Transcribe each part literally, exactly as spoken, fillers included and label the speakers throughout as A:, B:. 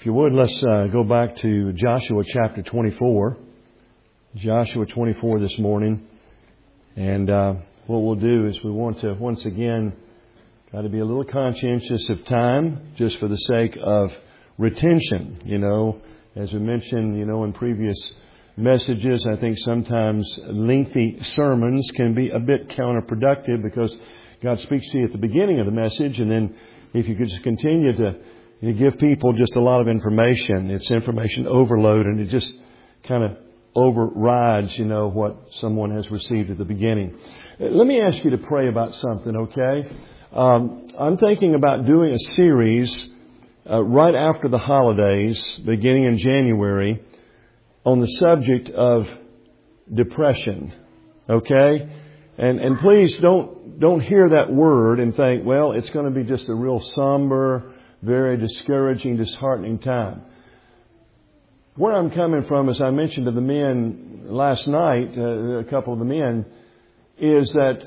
A: If you would, let's uh, go back to Joshua chapter twenty-four. Joshua twenty-four this morning. And uh, what we'll do is we want to once again try to be a little conscientious of time just for the sake of retention. You know, as we mentioned, you know, in previous messages, I think sometimes lengthy sermons can be a bit counterproductive because God speaks to you at the beginning of the message, and then if you could just continue to you give people just a lot of information, it's information overload, and it just kind of overrides, you know, what someone has received at the beginning. Let me ask you to pray about something, okay? Um, I'm thinking about doing a series uh, right after the holidays, beginning in January, on the subject of depression, okay? And and please don't don't hear that word and think, well, it's going to be just a real somber, very discouraging, disheartening time. Where I'm coming from, as I mentioned to the men last night, uh, a couple of the men, is that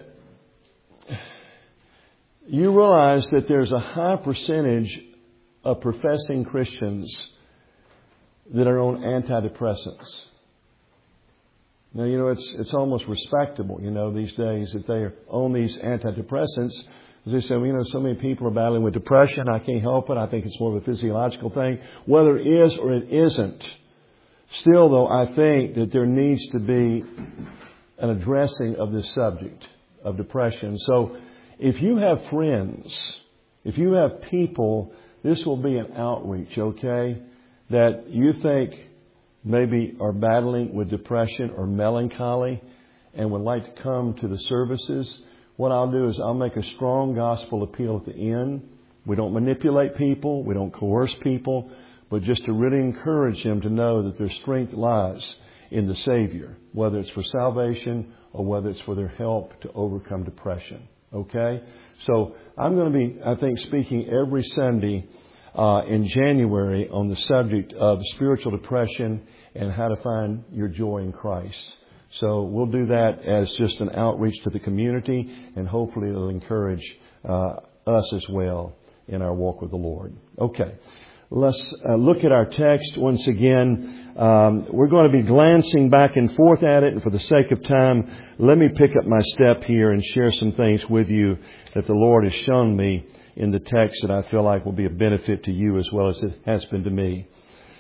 A: you realize that there's a high percentage of professing Christians that are on antidepressants. Now, you know, it's it's almost respectable, you know, these days that they are on these antidepressants. As they say, well, you know, so many people are battling with depression. I can't help it. I think it's more of a physiological thing. Whether it is or it isn't. Still, though, I think that there needs to be an addressing of this subject of depression. So if you have friends, if you have people, this will be an outreach, okay, that you think maybe are battling with depression or melancholy and would like to come to the services. What I'll do is I'll make a strong gospel appeal at the end. We don't manipulate people. We don't coerce people. But just to really encourage them to know that their strength lies in the Savior, whether it's for salvation or whether it's for their help to overcome depression. Okay? So I'm going to be, I think, speaking every Sunday uh, in January on the subject of spiritual depression and how to find your joy in Christ. So we'll do that as just an outreach to the community, and hopefully it'll encourage uh, us as well in our walk with the Lord. Okay, let's uh, look at our text once again. Um, we're going to be glancing back and forth at it, and for the sake of time, let me pick up my step here and share some things with you that the Lord has shown me in the text that I feel like will be a benefit to you as well as it has been to me.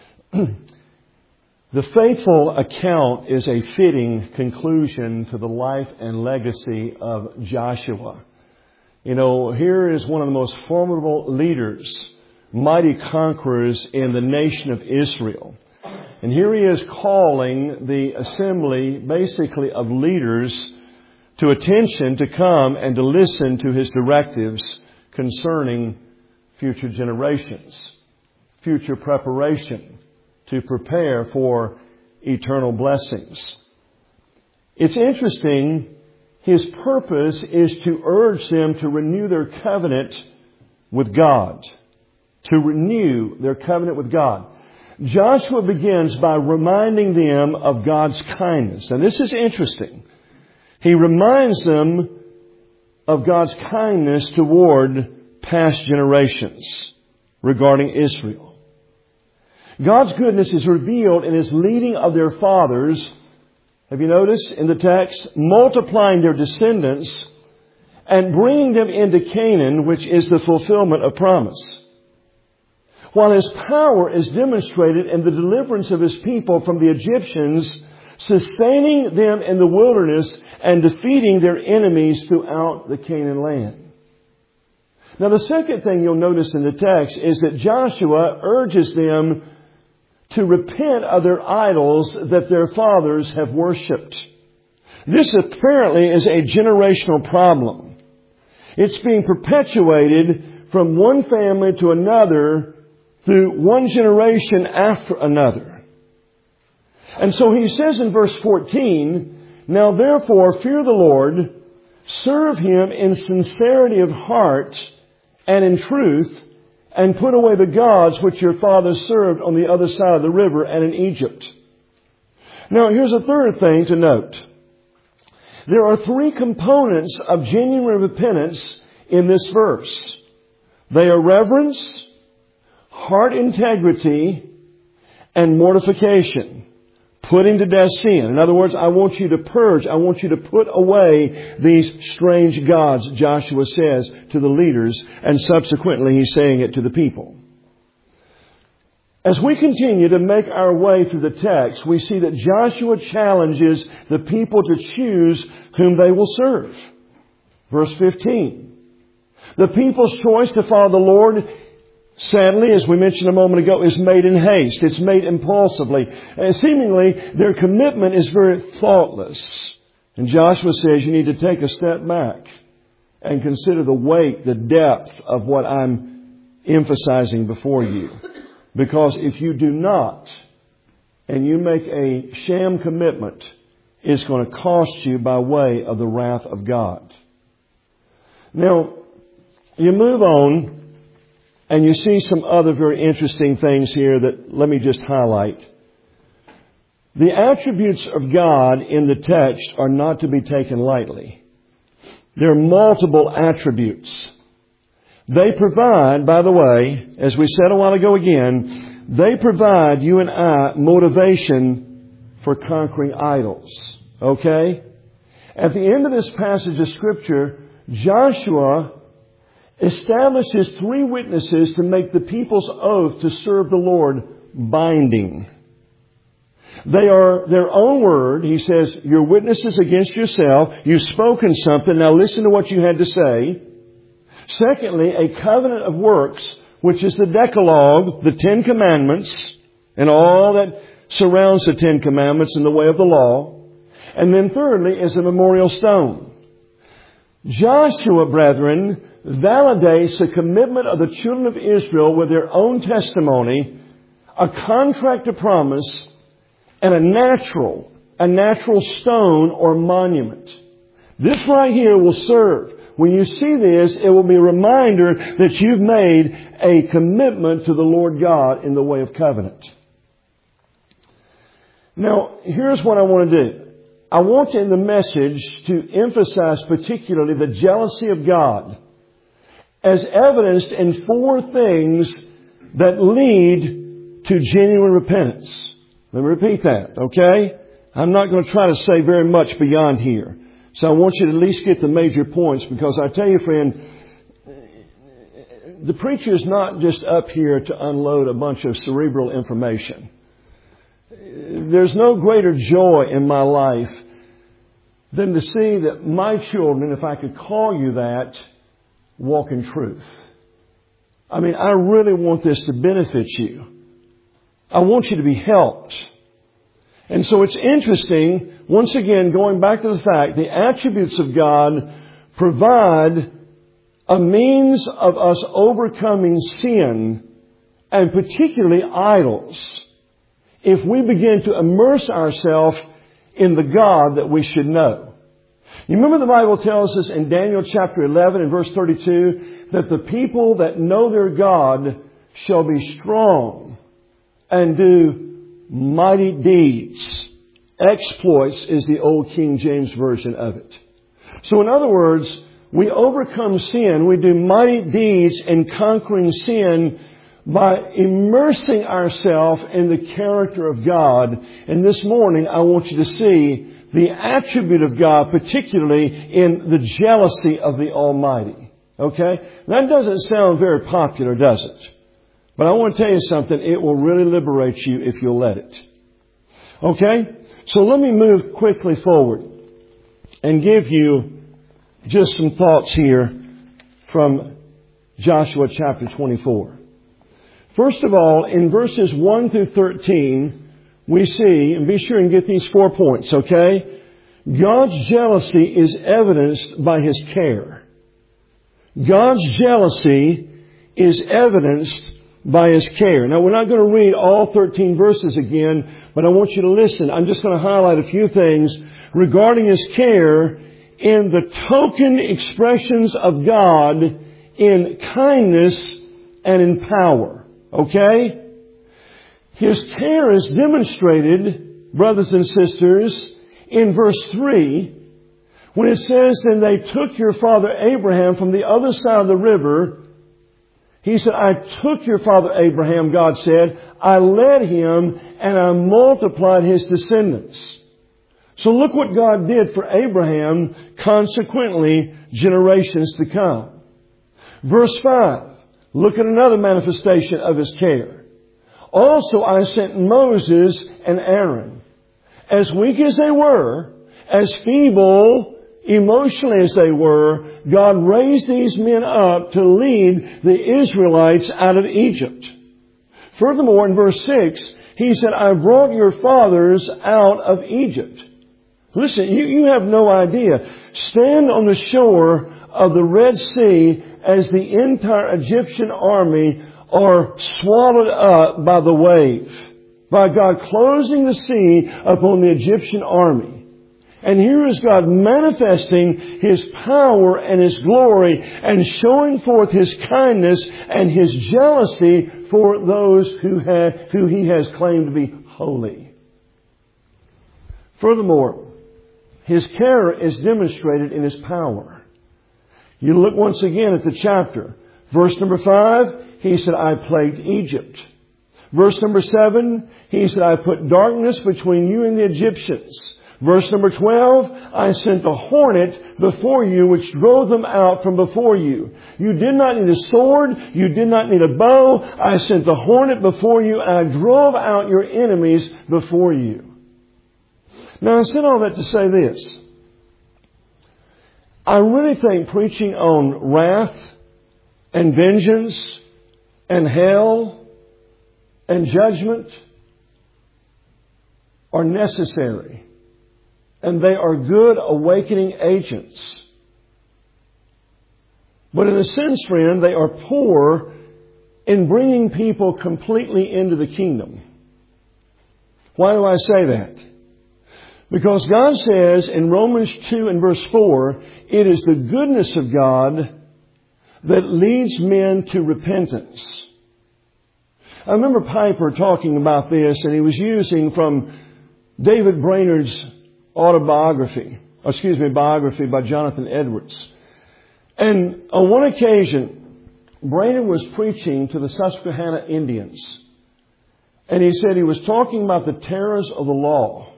A: The faithful account is a fitting conclusion to the life and legacy of Joshua. You know, here is one of the most formidable leaders, mighty conquerors in the nation of Israel. And here he is calling the assembly, basically, of leaders to attention to come and to listen to his directives concerning future generations, future preparation, to prepare for eternal blessings. It's interesting, his purpose is to urge them to renew their covenant with God. To renew their covenant with God. Joshua begins by reminding them of God's kindness. And this is interesting. He reminds them of God's kindness toward past generations regarding Israel. God's goodness is revealed in His leading of their fathers. Have you noticed in the text? Multiplying their descendants and bringing them into Canaan, which is the fulfillment of promise. While His power is demonstrated in the deliverance of His people from the Egyptians, sustaining them in the wilderness and defeating their enemies throughout the Canaan land. Now, the second thing you'll notice in the text is that Joshua urges them to repent of their idols that their fathers have worshipped. This apparently is a generational problem. It's being perpetuated from one family to another through one generation after another. And so he says in verse fourteen, "Now therefore fear the Lord, serve Him in sincerity of heart and in truth, and put away the gods which your fathers served on the other side of the river and in Egypt." Now, here's a third thing to note. There are three components of genuine repentance in this verse. They are reverence, heart integrity, and mortification. Putting to death sin. In other words, I want you to purge. I want you to put away these strange gods, Joshua says to the leaders, and subsequently he's saying it to the people. As we continue to make our way through the text, we see that Joshua challenges the people to choose whom they will serve. Verse fifteen. The people's choice to follow the Lord, sadly, as we mentioned a moment ago, is made in haste. It's made impulsively. And seemingly, their commitment is very thoughtless. And Joshua says you need to take a step back and consider the weight, the depth of what I'm emphasizing before you. Because if you do not, and you make a sham commitment, it's going to cost you by way of the wrath of God. Now, you move on, and you see some other very interesting things here that let me just highlight. The attributes of God in the text are not to be taken lightly. There are multiple attributes. They provide, by the way, as we said a while ago again, they provide you and I motivation for conquering idols. Okay? At the end of this passage of Scripture, Joshua establishes three witnesses to make the people's oath to serve the Lord binding. They are their own word. He says, you're witnesses against yourself. You've spoken something. Now listen to what you had to say. Secondly, a covenant of works, which is the Decalogue, the Ten Commandments, and all that surrounds the Ten Commandments in the way of the law. And then thirdly is a memorial stone. Joshua, brethren, validates the commitment of the children of Israel with their own testimony, a contract of promise, and a natural, a natural stone or monument. This right here will serve. When you see this, it will be a reminder that you've made a commitment to the Lord God in the way of covenant. Now, here's what I want to do. I want in the message to emphasize particularly the jealousy of God as evidenced in four things that lead to genuine repentance. Let me repeat that, okay? I'm not going to try to say very much beyond here. So I want you to at least get the major points, because I tell you, friend, the preacher is not just up here to unload a bunch of cerebral information. There's no greater joy in my life than to see that my children, if I could call you that, walk in truth. I mean, I really want this to benefit you. I want you to be helped. And so it's interesting, once again, going back to the fact, the attributes of God provide a means of us overcoming sin, and particularly idols, if we begin to immerse ourselves in the God that we should know. You remember the Bible tells us in Daniel chapter eleven and verse thirty-two that the people that know their God shall be strong and do mighty deeds. Exploits is the old King James Version of it. So in other words, we overcome sin. We do mighty deeds in conquering sin by immersing ourselves in the character of God. And this morning, I want you to see the attribute of God, particularly in the jealousy of the Almighty. Okay? That doesn't sound very popular, does it? But I want to tell you something. It will really liberate you if you'll let it. Okay? So let me move quickly forward and give you just some thoughts here from Joshua chapter twenty-four. First of all, in verses one through thirteen, we see, and be sure and get these four points, okay? God's jealousy is evidenced by His care. God's jealousy is evidenced by His care. Now, we're not going to read all thirteen verses again, but I want you to listen. I'm just going to highlight a few things regarding His care in the token expressions of God in kindness and in power. Okay? His care is demonstrated, brothers and sisters, in verse three, when it says, "Then they took your father Abraham from the other side of the river." He said, I took your father Abraham, God said, I led him, and I multiplied his descendants. So look what God did for Abraham, consequently, generations to come. Verse five, look at another manifestation of His care. Also I sent Moses and Aaron. As weak as they were, as feeble emotionally as they were, God raised these men up to lead the Israelites out of Egypt. Furthermore, in verse six, He said, I brought your fathers out of Egypt. Listen, you, you have no idea. Stand on the shore of the Red Sea as the entire Egyptian army are swallowed up by the wave, by God closing the sea upon the Egyptian army. And here is God manifesting His power and His glory and showing forth His kindness and His jealousy for those who, have, who He has claimed to be holy. Furthermore, His care is demonstrated in His power. You look once again at the chapter. Verse number five, He said, I plagued Egypt. Verse number seven, He said, I put darkness between you and the Egyptians. Verse number twelve, I sent a hornet before you which drove them out from before you. You did not need a sword. You did not need a bow. I sent the hornet before you and I drove out your enemies before you. Now I said all that to say this. I really think preaching on wrath and vengeance and hell and judgment are necessary. And they are good awakening agents. But in a sense, friend, they are poor in bringing people completely into the kingdom. Why do I say that? Because God says in Romans two and verse four, it is the goodness of God that leads men to repentance. I remember Piper talking about this, and he was using from David Brainerd's autobiography, or excuse me, biography by Jonathan Edwards. And on one occasion, Brainerd was preaching to the Susquehanna Indians. And he said he was talking about the terrors of the law.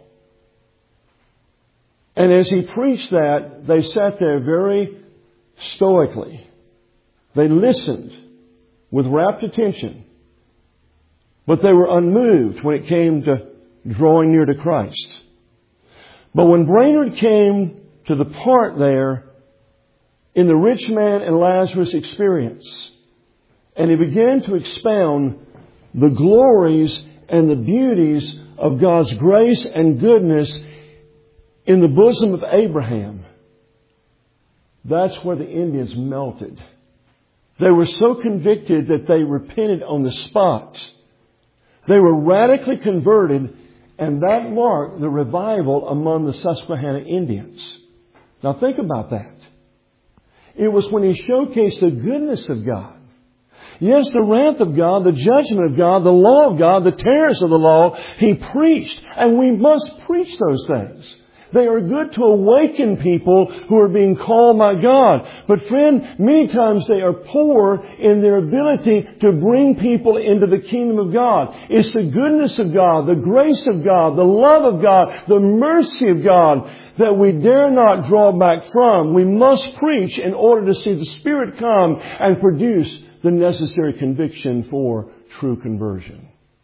A: And as he preached that, they sat there very stoically. They listened with rapt attention. But they were unmoved when it came to drawing near to Christ. But when Brainerd came to the part there in the rich man and Lazarus experience, and he began to expound the glories and the beauties of God's grace and goodness in the bosom of Abraham, that's where the Indians melted. They were so convicted that they repented on the spot. They were radically converted, and that marked the revival among the Susquehanna Indians. Now think about that. It was when he showcased the goodness of God. Yes, the wrath of God, the judgment of God, the law of God, the terrors of the law, he preached. And we must preach those things. They are good to awaken people who are being called by God. But friend, many times they are poor in their ability to bring people into the kingdom of God. It's the goodness of God, the grace of God, the love of God, the mercy of God that we dare not draw back from. We must preach in order to see the Spirit come and produce the necessary conviction for true conversion.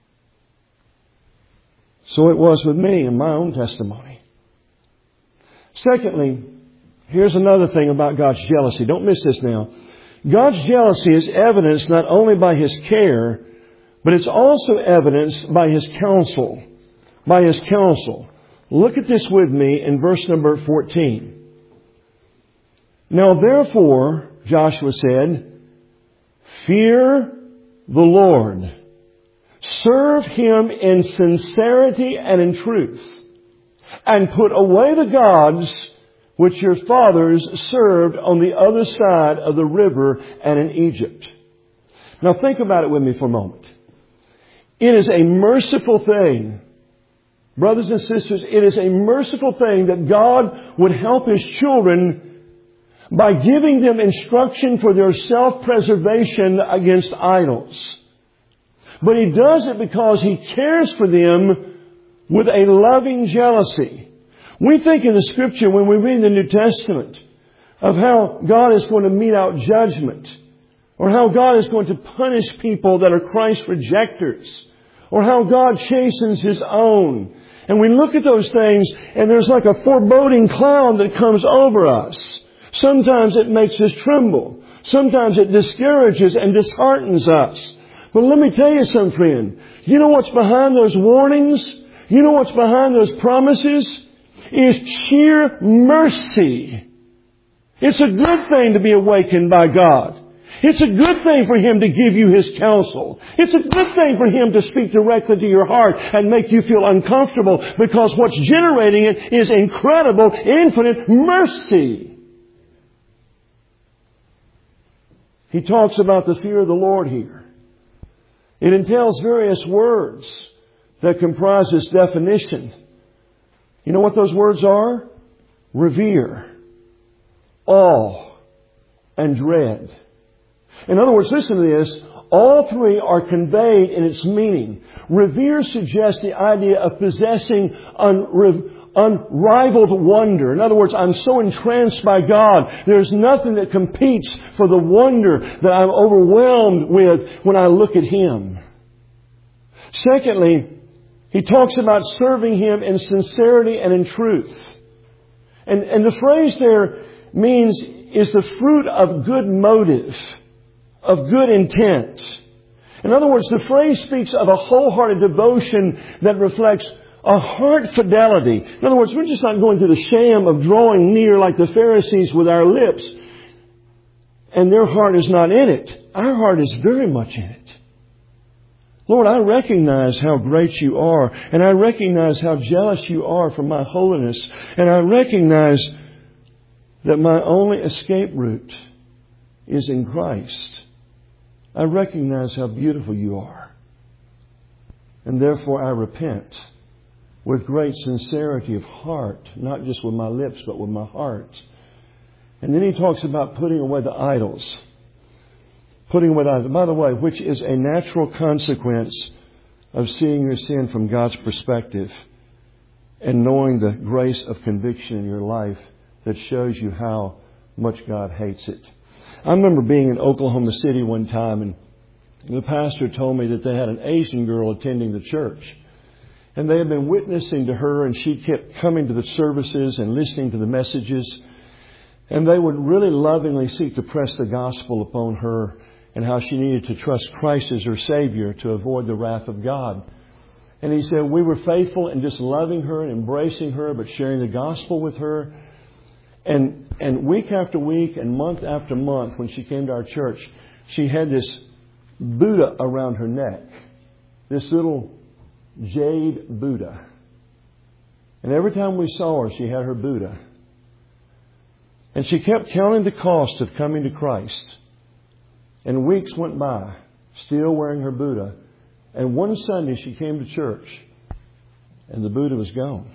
A: So it was with me in my own testimony. Secondly, here's another thing about God's jealousy. Don't miss this now. God's jealousy is evidenced not only by His care, but it's also evidenced by His counsel. By His counsel. Look at this with me in verse number fourteen. Now therefore, Joshua said, fear the Lord. Serve Him in sincerity and in truth. And put away the gods which your fathers served on the other side of the river and in Egypt. Now think about it with me for a moment. It is a merciful thing. Brothers and sisters, it is a merciful thing that God would help His children by giving them instruction for their self-preservation against idols. But He does it because He cares for them with a loving jealousy. We think in the Scripture, when we read the New Testament, of how God is going to mete out judgment, or how God is going to punish people that are Christ rejectors, or how God chastens His own. And we look at those things, and there's like a foreboding cloud that comes over us. Sometimes it makes us tremble. Sometimes it discourages and disheartens us. But let me tell you something, friend. You know what's behind those warnings? You know what's behind those promises? Is sheer mercy. It's a good thing to be awakened by God. It's a good thing for Him to give you His counsel. It's a good thing for Him to speak directly to your heart and make you feel uncomfortable, because what's generating it is incredible, infinite mercy. He talks about the fear of the Lord here. It entails various words that comprise this definition. You know what those words are? Revere, awe, and dread. In other words, listen to this. All three are conveyed in its meaning. Revere suggests the idea of possessing unre- unrivaled wonder. In other words, I'm so entranced by God, there's nothing that competes for the wonder that I'm overwhelmed with when I look at Him. Secondly, he talks about serving Him in sincerity and in truth. And, and the phrase there means is the fruit of good motive, of good intent. In other words, the phrase speaks of a wholehearted devotion that reflects a heart fidelity. In other words, we're just not going through the sham of drawing near like the Pharisees with our lips, and their heart is not in it. Our heart is very much in it. Lord, I recognize how great You are, and I recognize how jealous You are for my holiness, and I recognize that my only escape route is in Christ. I recognize how beautiful You are, and therefore I repent with great sincerity of heart, not just with my lips, but with my heart. And then he talks about putting away the idols. Putting away the idols. By the way, which is a natural consequence of seeing your sin from God's perspective and knowing the grace of conviction in your life that shows you how much God hates it. I remember being in Oklahoma City one time, and the pastor told me that they had an Asian girl attending the church. And they had been witnessing to her, and she kept coming to the services and listening to the messages. And they would really lovingly seek to press the gospel upon her and how she needed to trust Christ as her Savior to avoid the wrath of God. And he said we were faithful in just loving her and embracing her, but sharing the gospel with her. And, and week after week and month after month, when she came to our church, she had this Buddha around her neck. This little jade Buddha. And every time we saw her, she had her Buddha. And she kept counting the cost of coming to Christ. And weeks went by, still wearing her Buddha. And one Sunday she came to church, and the Buddha was gone.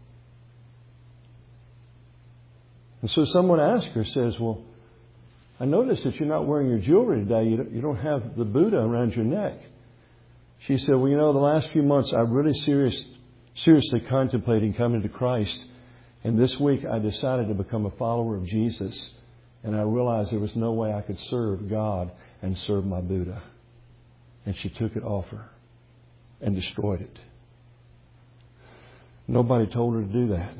A: And so someone asked her, says, well, I noticed that you're not wearing your jewelry today. You don't, you don't have the Buddha around your neck. She said, well, you know, the last few months I've really serious, seriously contemplating coming to Christ. And this week I decided to become a follower of Jesus. And I realized there was no way I could serve God and serve my Buddha. And she took it off her and destroyed it. Nobody told her to do that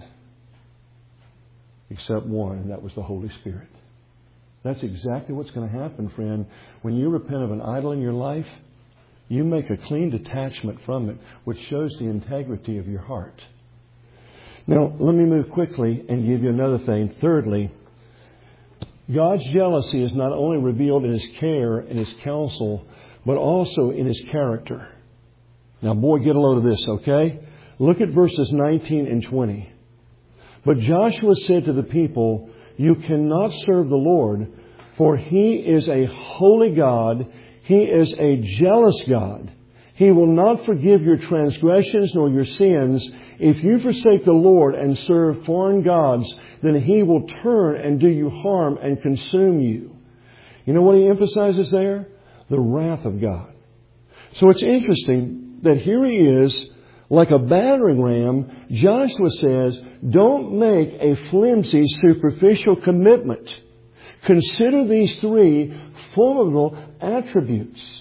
A: except one, and that was the Holy Spirit. That's exactly what's going to happen, friend. When you repent of an idol in your life, you make a clean detachment from it, which shows the integrity of your heart. Now, let me move quickly and give you another thing. Thirdly, God's jealousy is not only revealed in His care and His counsel, but also in His character. Now, boy, get a load of this, okay? Look at verses nineteen and twenty. But Joshua said to the people, you cannot serve the Lord, for He is a holy God. He is a jealous God. He will not forgive your transgressions nor your sins. If you forsake the Lord and serve foreign gods, then He will turn and do you harm and consume you. You know what He emphasizes there? The wrath of God. So it's interesting that here He is, like a battering ram. Joshua says, don't make a flimsy, superficial commitment. Consider these three formidable attributes: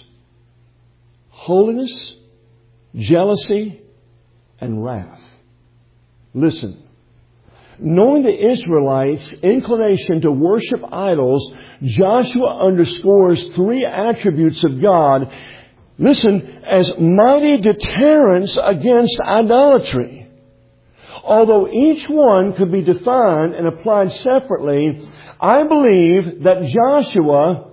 A: holiness, jealousy, and wrath. Listen. Knowing the Israelites' inclination to worship idols, Joshua underscores three attributes of God, listen, as mighty deterrents against idolatry. Although each one could be defined and applied separately, I believe that Joshua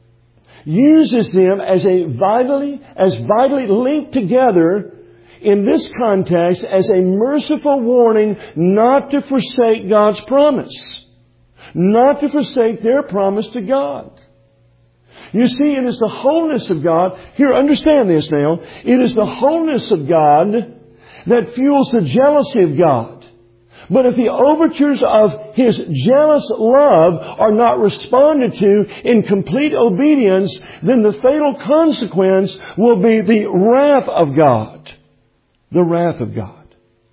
A: uses them as a vitally, as vitally linked together in this context as a merciful warning not to forsake God's promise. Not to forsake their promise to God. You see, it is the holiness of God. Here, understand this now. It is the holiness of God that fuels the jealousy of God. But if the overtures of His jealous love are not responded to in complete obedience, then the fatal consequence will be the wrath of God. The wrath of God.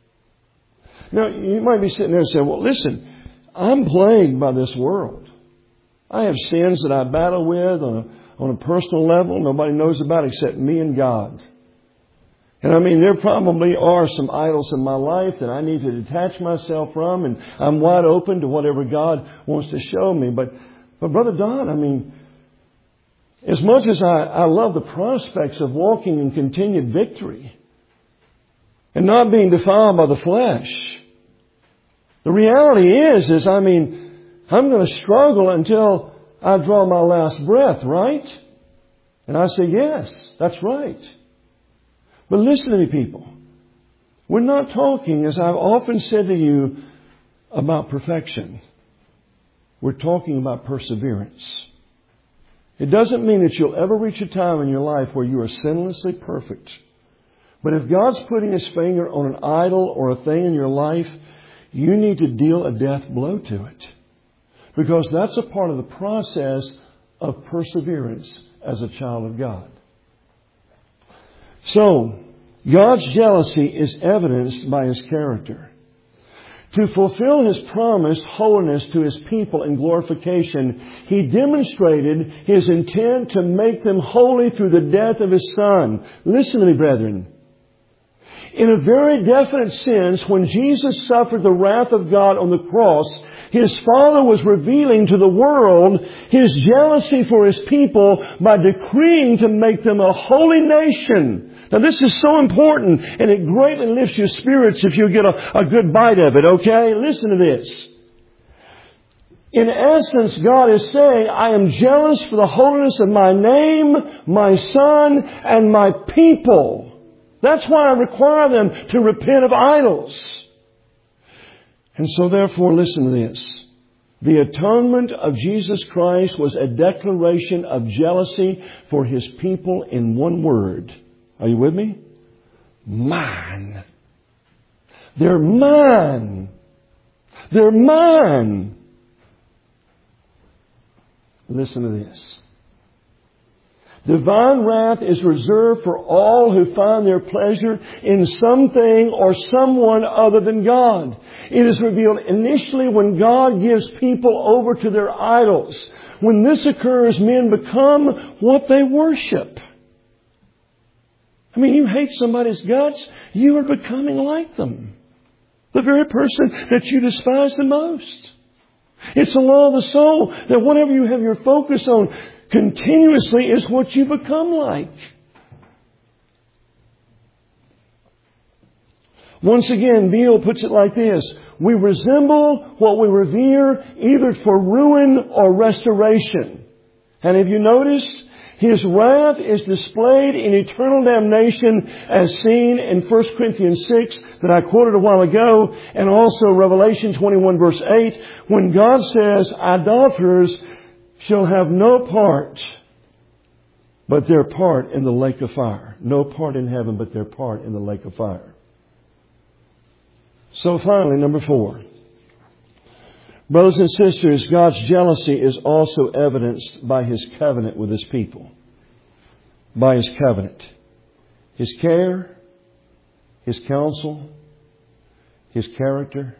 A: Now, you might be sitting there and saying, well, listen, I'm plagued by this world. I have sins that I battle with on a, on a personal level. Nobody knows about except me and God. And I mean, there probably are some idols in my life that I need to detach myself from, and I'm wide open to whatever God wants to show me. But, but Brother Don, I mean, as much as I, I love the prospects of walking in continued victory and not being defiled by the flesh, the reality is, is I mean, I'm going to struggle until I draw my last breath, right? And I say, yes, that's right. But listen to me, people. We're not talking, as I've often said to you, about perfection. We're talking about perseverance. It doesn't mean that you'll ever reach a time in your life where you are sinlessly perfect. But if God's putting His finger on an idol or a thing in your life, you need to deal a death blow to it. Because that's a part of the process of perseverance as a child of God. So, God's jealousy is evidenced by His character. To fulfill His promised holiness to His people in glorification, He demonstrated His intent to make them holy through the death of His Son. Listen to me, brethren. In a very definite sense, when Jesus suffered the wrath of God on the cross, His Father was revealing to the world His jealousy for His people by decreeing to make them a holy nation. Now this is so important, and it greatly lifts your spirits if you get a, a good bite of it, okay? Listen to this. In essence, God is saying, I am jealous for the holiness of my name, my Son, and my people. That's why I require them to repent of idols. And so therefore, listen to this. The atonement of Jesus Christ was a declaration of jealousy for His people in one word. Are you with me? Mine. They're mine. They're mine. Listen to this. Divine wrath is reserved for all who find their pleasure in something or someone other than God. It is revealed initially when God gives people over to their idols. When this occurs, men become what they worship. I mean, you hate somebody's guts, you are becoming like them. The very person that you despise the most. It's the law of the soul that whatever you have your focus on continuously is what you become like. Once again, Beale puts it like this. We resemble what we revere either for ruin or restoration. And have you noticed? His wrath is displayed in eternal damnation as seen in First Corinthians six that I quoted a while ago, and also Revelation twenty-one verse eight, when God says, idolaters shall have no part but their part in the lake of fire. No part in heaven, but their part in the lake of fire. So finally, number four. Brothers and sisters, God's jealousy is also evidenced by His covenant with His people. By His covenant. His care, His counsel, His character,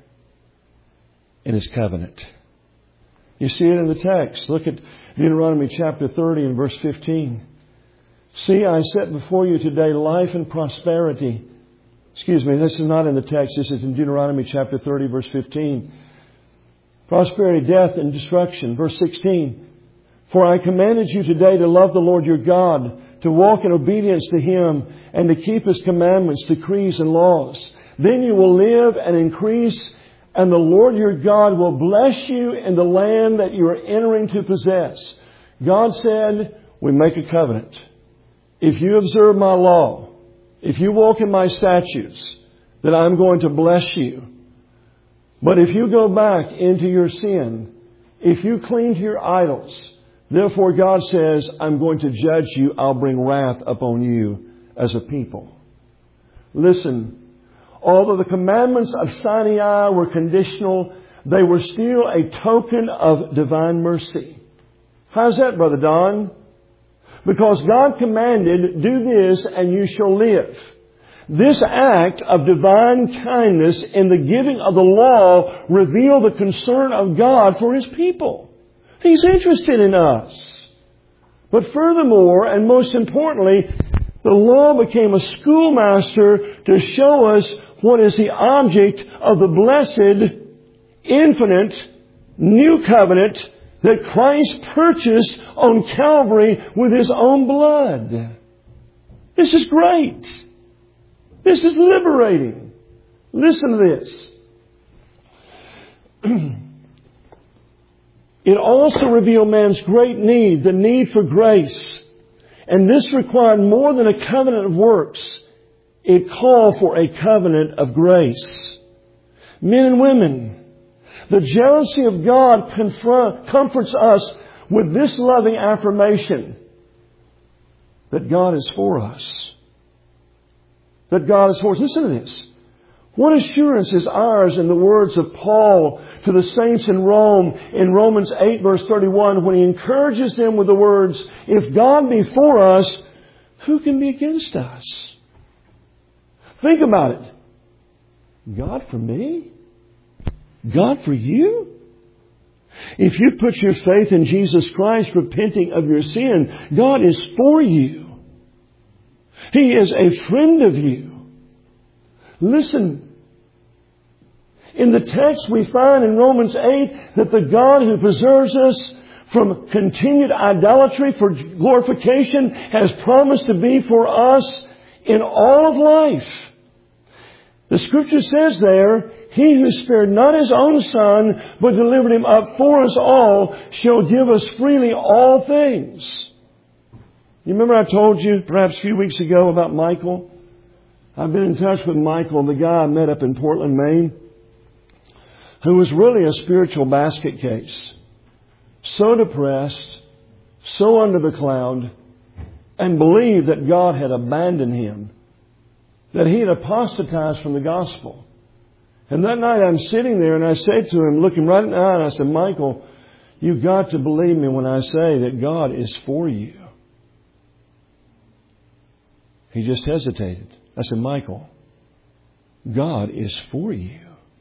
A: and His covenant. You see it in the text. Look at Deuteronomy chapter thirty and verse fifteen. See, I set before you today life and prosperity. Excuse me, this is not in the text. This is in Deuteronomy chapter thirty, verse fifteen. Prosperity, death, and destruction. Verse sixteen. For I commanded you today to love the Lord your God, to walk in obedience to Him, and to keep His commandments, decrees, and laws. Then you will live and increase, and the Lord your God will bless you in the land that you are entering to possess. God said, we make a covenant. If you observe my law, if you walk in my statutes, that I'm going to bless you. But if you go back into your sin, if you cling to your idols, therefore God says, I'm going to judge you. I'll bring wrath upon you as a people. Listen, although the commandments of Sinai were conditional, they were still a token of divine mercy. How's that, Brother Don? Because God commanded, do this and you shall live. This act of divine kindness in the giving of the law revealed the concern of God for His people. He's interested in us. But furthermore, and most importantly, the law became a schoolmaster to show us what is the object of the blessed, infinite, new covenant that Christ purchased on Calvary with His own blood. This is great. This is liberating. Listen to this. It also revealed man's great need, the need for grace. And this required more than a covenant of works. It called for a covenant of grace. Men and women, the jealousy of God confront, comforts us with this loving affirmation that God is for us. That God is for us. Listen to this. What assurance is ours in the words of Paul to the saints in Rome in Romans eight verse thirty-one when he encourages them with the words, if God be for us, who can be against us? Think about it. God for me? God for you? If you put your faith in Jesus Christ, repenting of your sin, God is for you. He is a friend of you. Listen. In the text we find in Romans eight that the God who preserves us from continued idolatry for glorification has promised to be for us in all of life. The Scripture says there, He who spared not His own Son, but delivered Him up for us all, shall give us freely all things. You remember I told you perhaps a few weeks ago about Michael? I've been in touch with Michael, the guy I met up in Portland, Maine, who was really a spiritual basket case. So depressed, so under the cloud, and believed that God had abandoned him, that he had apostatized from the gospel. And that night I'm sitting there and I said to him, looking right in the eye, and I said, Michael, you've got to believe me when I say that God is for you. He just hesitated. I said, Michael, God is for you.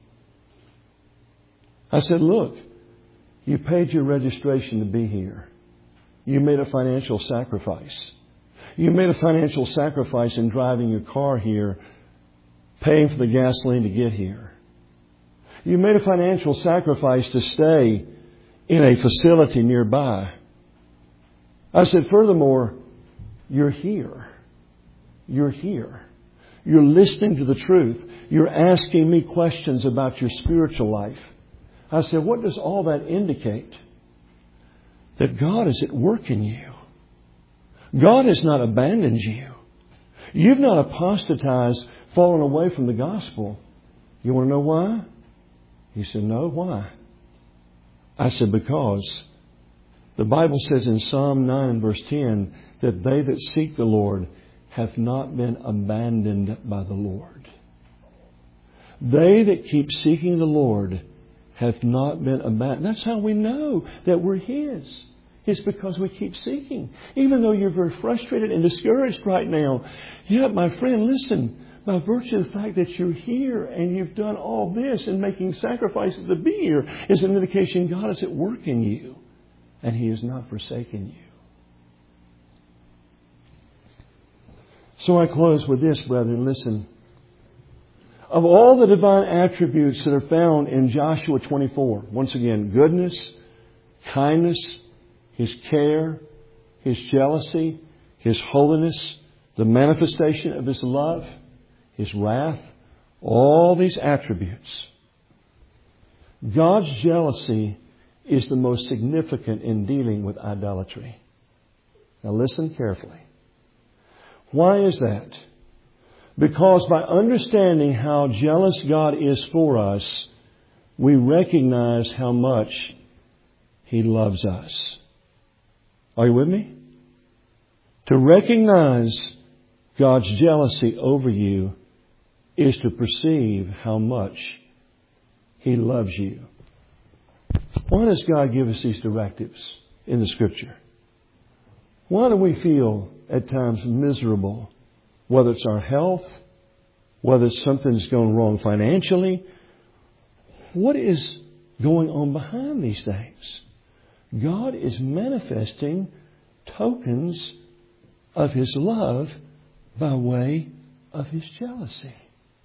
A: I said, look, you paid your registration to be here. You made a financial sacrifice. You made a financial sacrifice in driving your car here, paying for the gasoline to get here. You made a financial sacrifice to stay in a facility nearby. I said, furthermore, you're here. You're here. You're listening to the truth. You're asking me questions about your spiritual life. I said, what does all that indicate? That God is at work in you. God has not abandoned you. You've not apostatized, fallen away from the gospel. You want to know why? He said, no, why? I said, because the Bible says in Psalm nine and verse ten that they that seek the Lord have not been abandoned by the Lord. They that keep seeking the Lord have not been abandoned. That's how we know that we're His. It's because we keep seeking. Even though you're very frustrated and discouraged right now. Yet, my friend, listen. By virtue of the fact that you're here and you've done all this and making sacrifices to be here is an indication God is at work in you. And He has not forsaken you. So I close with this, brethren. Listen. Of all the divine attributes that are found in Joshua twenty-four, once again, goodness, kindness, His care, His jealousy, His holiness, the manifestation of His love, His wrath, all these attributes. God's jealousy is the most significant in dealing with idolatry. Now listen carefully. Why is that? Because by understanding how jealous God is for us, we recognize how much He loves us. Are you with me? To recognize God's jealousy over you is to perceive how much He loves you. Why does God give us these directives in the Scripture? Why do we feel at times miserable? Whether it's our health, whether it's something's going wrong financially. What is going on behind these things? God is manifesting tokens of His love by way of His jealousy.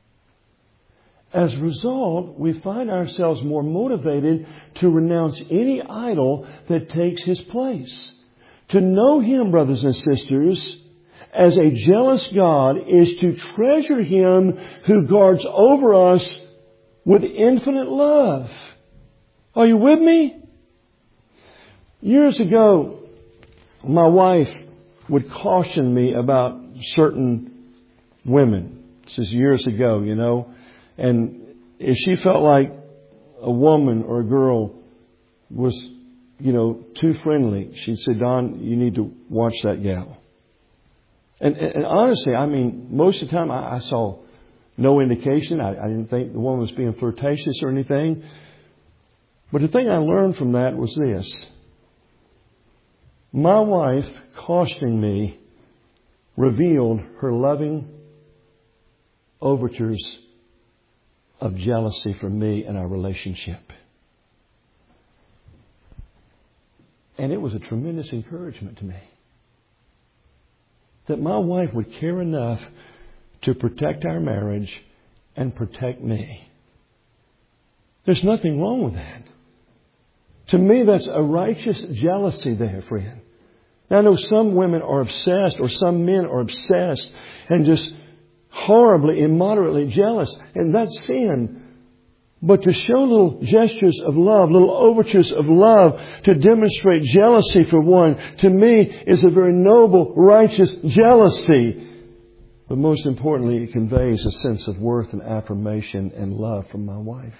A: As a result, we find ourselves more motivated to renounce any idol that takes His place. To know Him, brothers and sisters, as a jealous God is to treasure Him who guards over us with infinite love. Are you with me? Years ago, my wife would caution me about certain women. This is years ago, you know. And if she felt like a woman or a girl was, you know, too friendly, she'd say, Don, you need to watch that gal. And, and honestly, I mean, most of the time I, I saw no indication. I, I didn't think the woman was being flirtatious or anything. But the thing I learned from that was this. My wife cautioning me revealed her loving overtures of jealousy for me and our relationship. And it was a tremendous encouragement to me. That my wife would care enough to protect our marriage and protect me. There's nothing wrong with that. To me, that's a righteous jealousy there, friend. Now, I know some women are obsessed or some men are obsessed and just horribly, immoderately jealous. And that's sin. But to show little gestures of love, little overtures of love, to demonstrate jealousy for one, to me is a very noble, righteous jealousy. But most importantly, it conveys a sense of worth and affirmation and love from my wife.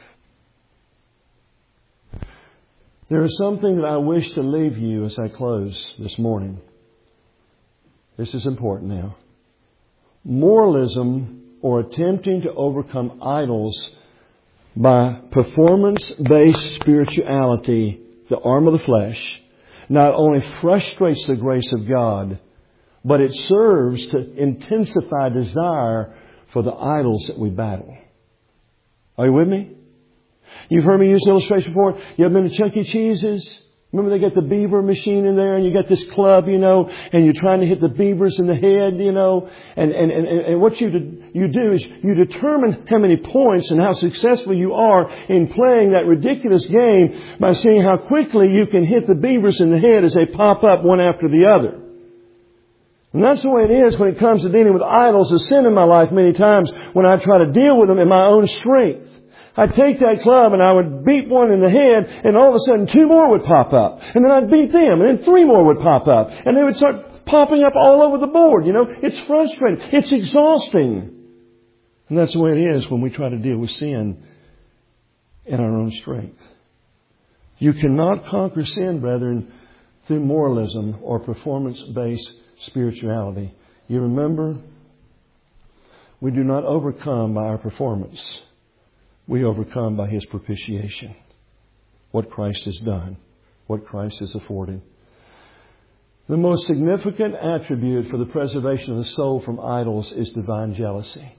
A: There is something that I wish to leave you as I close this morning. This is important now. Moralism, or attempting to overcome idols by performance-based spirituality, the arm of the flesh, not only frustrates the grace of God, but it serves to intensify desire for the idols that we battle. Are you with me? You've heard me use the illustration before. You ever been to Chuck E. Cheese's? Remember they got the beaver machine in there and you got this club, you know, and you're trying to hit the beavers in the head, you know. And, and, and, and what you, do, you do is you determine how many points and how successful you are in playing that ridiculous game by seeing how quickly you can hit the beavers in the head as they pop up one after the other. And that's the way it is when it comes to dealing with idols. The sin in my life many times when I try to deal with them in my own strength. I'd take that club and I would beat one in the head and all of a sudden two more would pop up. And then I'd beat them and then three more would pop up. And they would start popping up all over the board. You know, it's frustrating. It's exhausting. And that's the way it is when we try to deal with sin in our own strength. You cannot conquer sin, brethren, through moralism or performance-based spirituality. You remember, we do not overcome by our performance. We overcome by His propitiation. What Christ has done. What Christ has afforded. The most significant attribute for the preservation of the soul from idols is divine jealousy.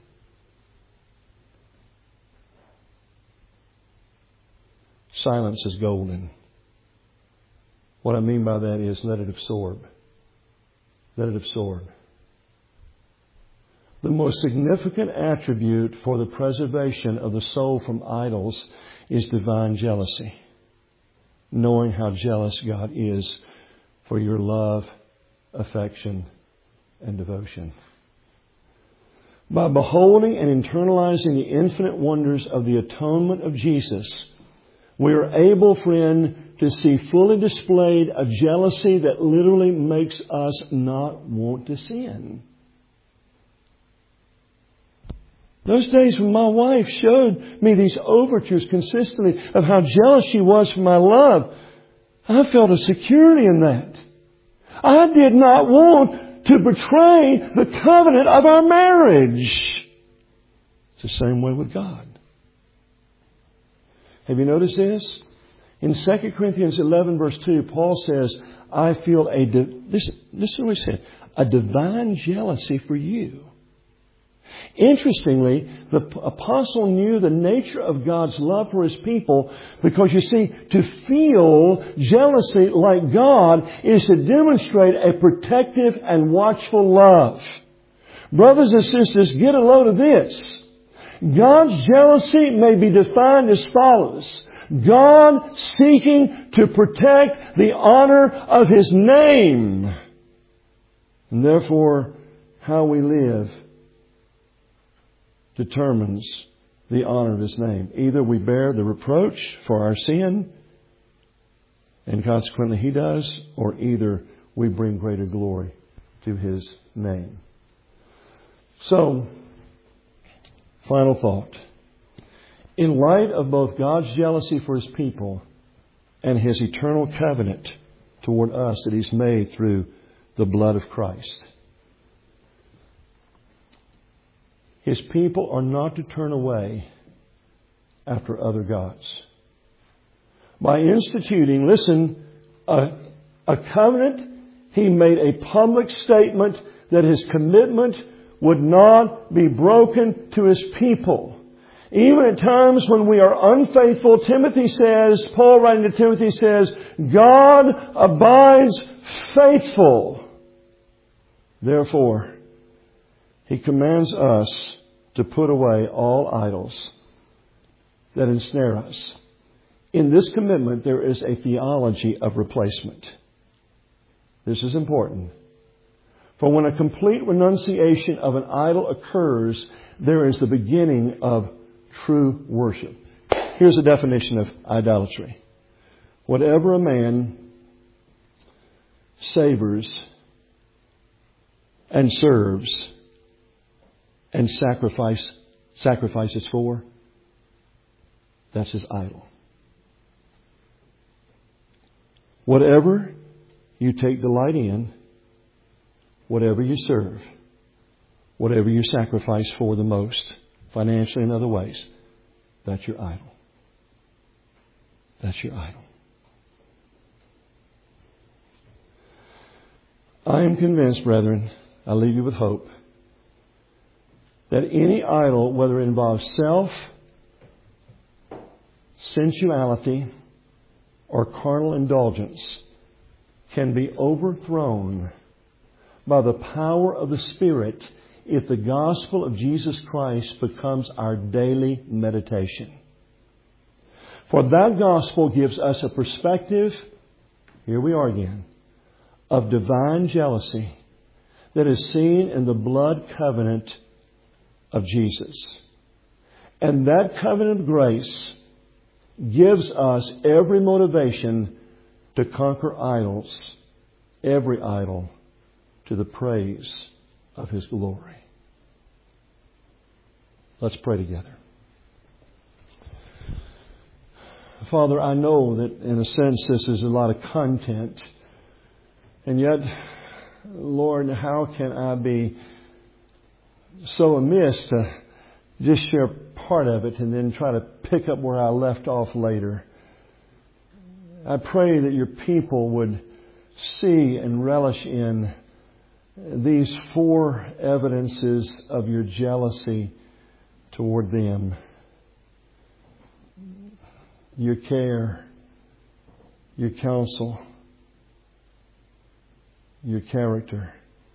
A: Silence is golden. What I mean by that is let it absorb. Let it absorb. The most significant attribute for the preservation of the soul from idols is divine jealousy. Knowing how jealous God is for your love, affection, and devotion. By beholding and internalizing the infinite wonders of the atonement of Jesus, we are able, friend, to see fully displayed a jealousy that literally makes us not want to sin. Those days when my wife showed me these overtures consistently of how jealous she was for my love, I felt a security in that. I did not want to betray the covenant of our marriage. It's the same way with God. Have you noticed this? In Second Corinthians eleven verse two, Paul says, I feel a, di- this, this is what he said, a divine jealousy for you. Interestingly, the apostle knew the nature of God's love for His people because, you see, to feel jealousy like God is to demonstrate a protective and watchful love. Brothers and sisters, get a load of this. God's jealousy may be defined as follows. God seeking to protect the honor of His name. And therefore, how we live determines the honor of His name. Either we bear the reproach for our sin, and consequently He does, or either we bring greater glory to His name. So, final thought. In light of both God's jealousy for His people and His eternal covenant toward us that He's made through the blood of Christ, His people are not to turn away after other gods. By instituting, listen, a, a covenant, He made a public statement that His commitment would not be broken to His people. Even at times when we are unfaithful, Timothy says, Paul writing to Timothy says, God abides faithful. Therefore, He commands us to put away all idols that ensnare us. In this commitment, there is a theology of replacement. This is important. For when a complete renunciation of an idol occurs, there is the beginning of true worship. Here's a definition of idolatry. Whatever a man savors and serves and sacrifice, sacrifices for, that's his idol. Whatever you take delight in, whatever you serve, whatever you sacrifice for the most, financially and other ways, that's your idol. That's your idol. I am convinced, brethren, I leave you with hope, that any idol, whether it involves self, sensuality, or carnal indulgence, can be overthrown by the power of the Spirit if the gospel of Jesus Christ becomes our daily meditation. For that gospel gives us a perspective, here we are again, of divine jealousy that is seen in the blood covenant of Jesus. And that covenant of grace gives us every motivation to conquer idols, every idol, to the praise of His glory. Let's pray together. Father, I know that in a sense this is a lot of content, and yet Lord, how can I be so amiss to just share part of it and then try to pick up where I left off later? I pray that your people would see and relish in these four evidences of your jealousy toward them. Your care, your counsel, your character,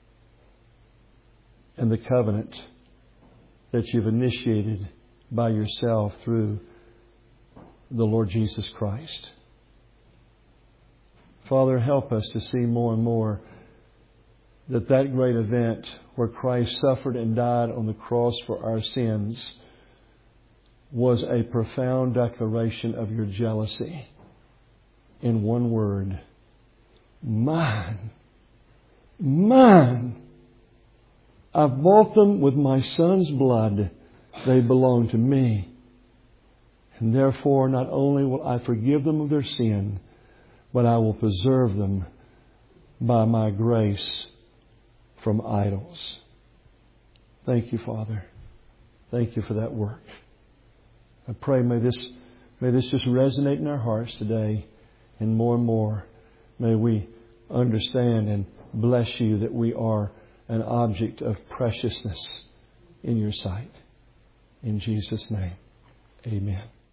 A: and the covenant that you've initiated by yourself through the Lord Jesus Christ. Father, help us to see more and more that that great event where Christ suffered and died on the cross for our sins was a profound declaration of your jealousy. In one word, mine, mine. I've bought them with my Son's blood. They belong to me. And therefore, not only will I forgive them of their sin, but I will preserve them by my grace from idols. Thank you, Father. Thank you for that work. I pray may this, may this just resonate in our hearts today. And more and more, may we understand and bless you that we are an object of preciousness in your sight. In Jesus' name, amen.